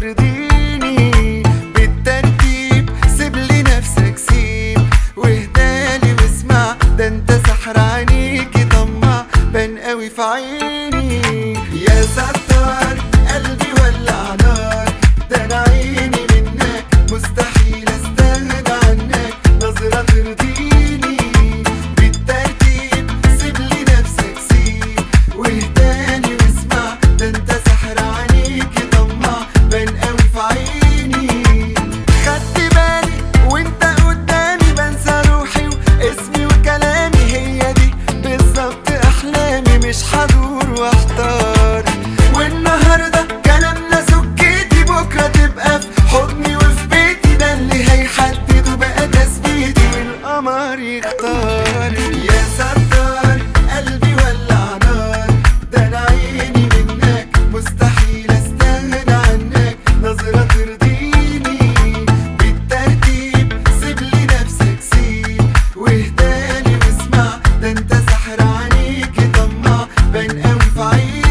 ترضيني بالترتيب، سيب لي نفسك سيب واهدالي واسمع، ده انت سحر عينيكي طمع بان قوي في عيني. يا ستار قلبي ولع نار، ده انا عيني منك مستحيل استغنى عنك، نظرة ترضيني بالترتيب، سيب لي نفسك سيب واهدالي واسمع، ده انت سحر عينيكي طمع بان قوي في عيني. خدت بالي وانت قدامي بنسى روحي واسمي وكلامي، هي دي بالظبط احلامي، مش هدور واحتار. والنهارده كلامنا سكتي، بكره تبقى في حضني وفي بيتي، ده اللي هيحدد وبقى تثبيتي والقمر يختار. يا ستار قلبي ولع نار، ده انا عيني منك مستحيل استغنى عنك، نظرة ترضيني بالترتيب، سيب لي نفسك سيب واهدالي واسمع، ده انت سحر عينيكي طمع بان قوي في عيني.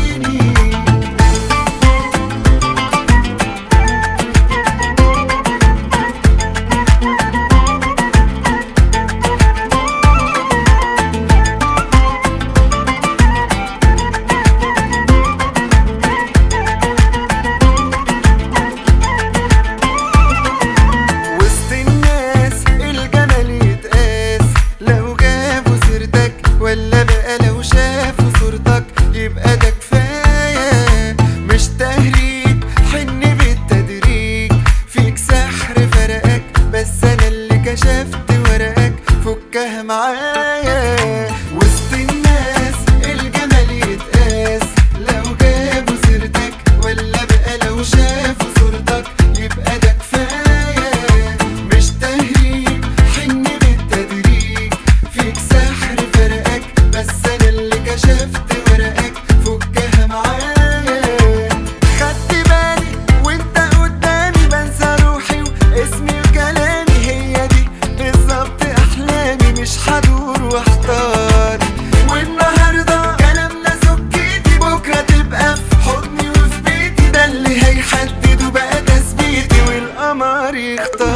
وسط الناس الجمال يتقاس، لو جابوا سيرتك ولا بقى لو شافوا صورتك يبقى ده كفاية، مش تهريج حن بالتدريج، فيك سحر فرقك بس انا اللي كشفت ورقك، فكها معايا. وسط الناس الجمال يتقاس، لو جابوا سيرتك ولا بقى لو شافوا صورتك يبقى ده كفاية، مش تهريج حن بالتدريج، فيك سحر فرقك بس انا اللي كشفت ورقك، فكها معايا. خدت بالي وانت قدامي بنسى روحي واسمي وكلامي، هي دي بالظبط احلامي، مش هدور واحتار. والنهارده كلامنا سكتي، بكره تبقى في حضني وفي بيتي، ده اللي هيحدد وبقى تثبيتي والقمر يختار.